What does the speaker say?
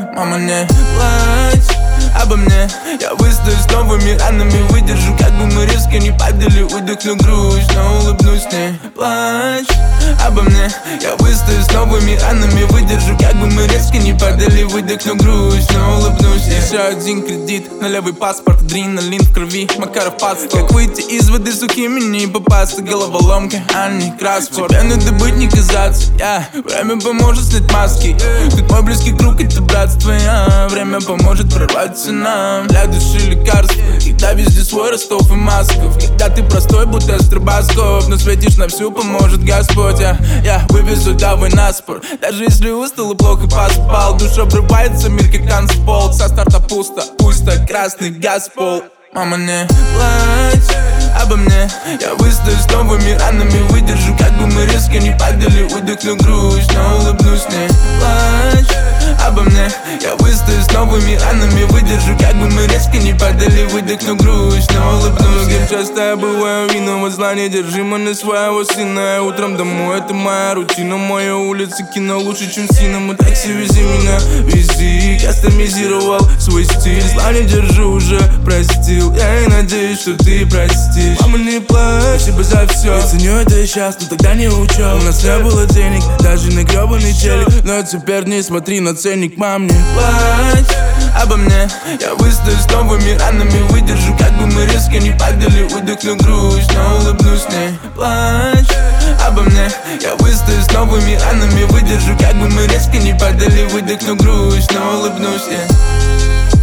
Мама, не плачь обо мне. Я выстою с новыми ранами, выдержу, как бы мы резко не падали. Выдохну грусть, но улыбнусь, не плачь обо мне. Я выстою с новыми ранами, выдержу, как бы мы резко не падали. Выдохну грусть, но улыбнусь, не. Еще один кредит на левый паспорт, адреналин в крови, Макаров подстол. Как выйти из воды сухими, не попасться, головоломка, а не Красфорд. Тебе надо быть, не казаться, время поможет снять маски. Тут мой близкий круг, это братство, время поможет прорваться нам. Для души лекарства, когда везде свой Ростов и Москов. Когда ты простой, будто стробоскоп, но светишь на всю, поможет Господь. Я вывезу давай на спор, даже если устал и плохо поспал. Душа обрывается, мир как танцпол. Со старта пусто, пусть так красный газ пол. Мама, не плачь обо мне. Я выстою с новыми ранами, выдержу, как бы мы резко не падали. Выдохну грусть, но улыбнусь, не плачь обо мне. Я выстою с новыми ранами, выдержу, как бы мы резко не падали. Выдохну грусть, но улыбнусь. Где часто я бываю виноват, зла недержимо на своего сына. Я утром домой, это моя рутина. Моя улица, кино лучше, чем синема. Такси, вези меня, вези. Кастомизировал свой стиль, зла не держу уже, простил. Я и надеюсь, что ты простишь. Мама, не плачь, спасибо за все. Я ценю это сейчас, но тогда не учел. У нас не было денег, даже на гребаный челик. Но теперь не смотри на ценник, мам, не плачь обо мне. Я выстою с новыми ранами, выдержу, как бы мы резко не падали. Выдохну грусть, но улыбнусь, не плачь обо мне. Я выстою с новыми ранами, выдержу, как бы мы резко не падали. Выдохну грусть, но улыбнусь,